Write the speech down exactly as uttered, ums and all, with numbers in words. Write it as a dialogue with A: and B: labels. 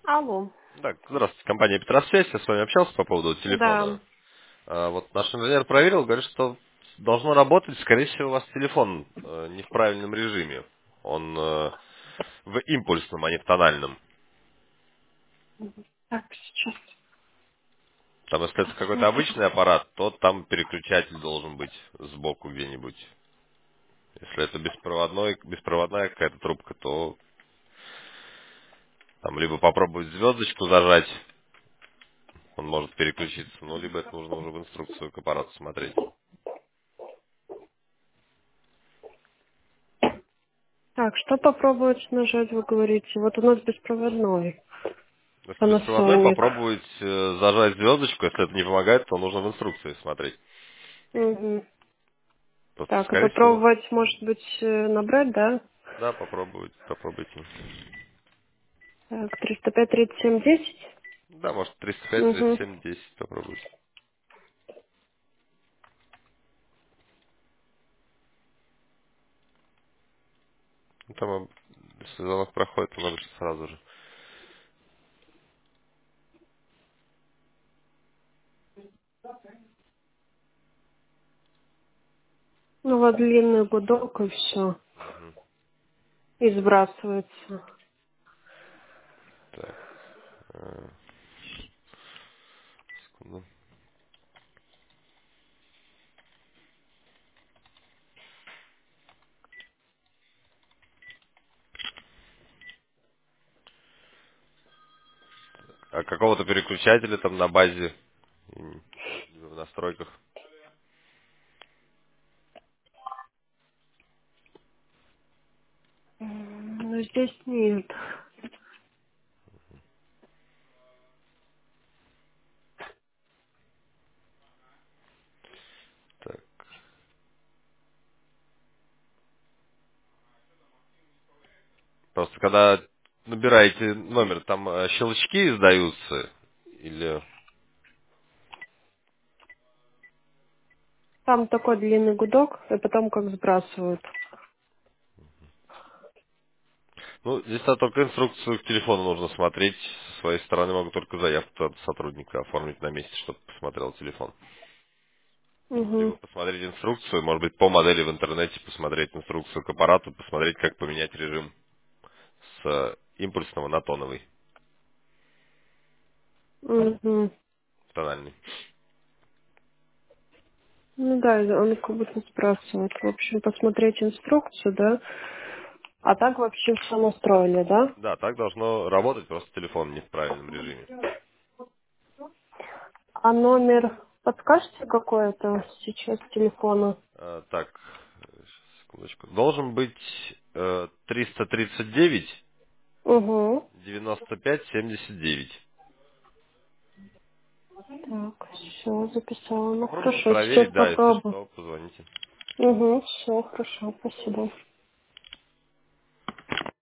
A: Алло.
B: Так, здравствуйте, компания Петросвязь, я с вами общался по поводу
A: Да.
B: телефона. А, вот наш инженер проверил, говорит, что должно работать, скорее всего, у вас телефон э, не в правильном режиме. Он э, в импульсном, а не в тональном.
A: Так, сейчас
B: Там, если это какой-то
A: посмотрим.
B: обычный аппарат, то там переключатель должен быть сбоку где-нибудь. Если это беспроводной, беспроводная какая-то трубка, то там либо попробовать звездочку зажать, он может переключиться, ну, либо это нужно уже в инструкцию к аппарату смотреть.
A: Так, что попробовать нажать, вы говорите? Вот у нас беспроводной.
B: Если беспроводной,
A: Panasonic.
B: попробовать э, зажать звездочку. Если это не помогает, то нужно в инструкции смотреть.
A: Мгм.
B: Просто,
A: Так, и
B: скорее всего,
A: попробовать, может быть, э, набрать, да?
B: да, попробовать, попробуйте.
A: Так, триста пять тридцать семь десять.
B: Да, может, триста пять, тридцать
A: Угу.
B: семь, десять попробуйте. Ну, там, э, если звонок проходит, то надо же сразу же.
A: Ну, вот длинный гудок и все. И сбрасывается.
B: Так, э, секунду. А какого-то переключателя там на базе, м, в настройках.
A: М, Ну, здесь нет.
B: Так. Просто когда набираете номер, там э, щелчки издаются или...
A: Там такой длинный гудок, и потом как сбрасывают.
B: Ну, здесь надо только инструкцию к телефону нужно смотреть. Со своей стороны могу только заявку от сотрудника оформить на месте, чтобы посмотрел телефон.
A: Угу.
B: Либо посмотреть инструкцию, может быть, по модели в интернете, посмотреть инструкцию к аппарату, посмотреть, как поменять режим с э, импульсного на тоновый,
A: Угу.
B: в тональный.
A: Ну да, он как будто сбрасывает. В общем, посмотреть инструкцию, да? А так вообще все настроили, да?
B: Да, так должно работать, просто телефон не в правильном режиме.
A: А номер подскажете какой это сейчас телефона?
B: Э, так, э, щас, секундочку. Должен быть э, триста тридцать девять
A: Угу.
B: девяносто пять семьдесят девять.
A: Так, все, записала. Ну
B: Попробуйте
A: хорошо, сейчас
B: проверить, да, если
A: попробую.
B: что, позвоните.
A: Угу, все, хорошо, спасибо.